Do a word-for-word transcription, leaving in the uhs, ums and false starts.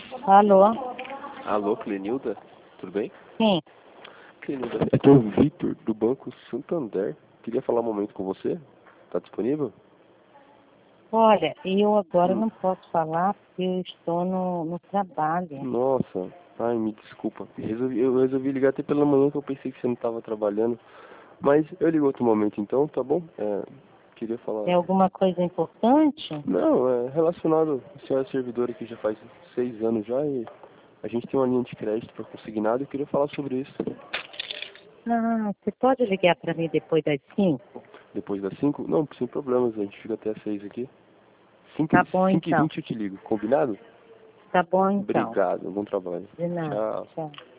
Alô? Alô, Clenilda? Tudo bem? Sim. Clenilda, aqui é o Vitor, do Banco Santander. Queria falar um momento com você. Tá disponível? Olha, eu agora Hum. não posso falar porque eu estou no, no trabalho. Nossa, ai, me desculpa. Resolvi, eu resolvi ligar até pela manhã que eu pensei que você não estava trabalhando. Mas eu ligo outro momento então, tá bom? É, queria falar... É alguma coisa importante? Não, é relacionado... A senhora é servidora aqui já faz seis anos já e a gente tem uma linha de crédito para consignado e eu queria falar sobre isso. Ah, você pode ligar para mim depois das cinco? Depois das cinco? Não, sem problemas, a gente fica até as seis aqui. cinco Tá bom e então. vinte eu te ligo, combinado? Tá bom então. Obrigado, bom trabalho. De nada. Tchau. Tchau.